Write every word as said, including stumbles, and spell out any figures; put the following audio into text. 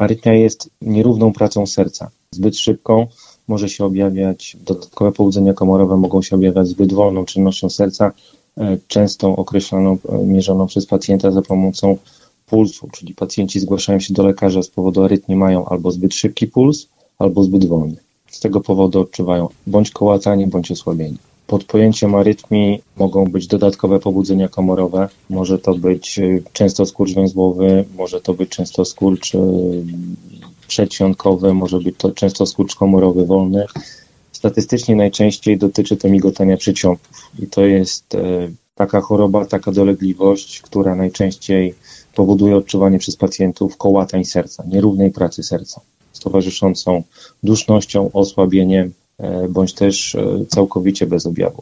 Arytmia jest nierówną pracą serca. Zbyt szybką może się objawiać, dodatkowe pobudzenia komorowe mogą się objawiać zbyt wolną czynnością serca, często określaną, mierzoną przez pacjenta za pomocą pulsu, czyli pacjenci zgłaszają się do lekarza z powodu arytmii, mają albo zbyt szybki puls, albo zbyt wolny. Z tego powodu odczuwają bądź kołatanie, bądź osłabienie. Pod pojęciem arytmii mogą być dodatkowe pobudzenia komorowe, może to być często skurcz węzłowy, może to być często skurcz przedsionkowy, może być to często skurcz komorowy wolny. Statystycznie najczęściej dotyczy to migotania przedsionków i to jest taka choroba, taka dolegliwość, która najczęściej powoduje odczuwanie przez pacjentów kołatań serca, nierównej pracy serca, z towarzyszącą dusznością, osłabieniem, bądź też całkowicie bez objawów.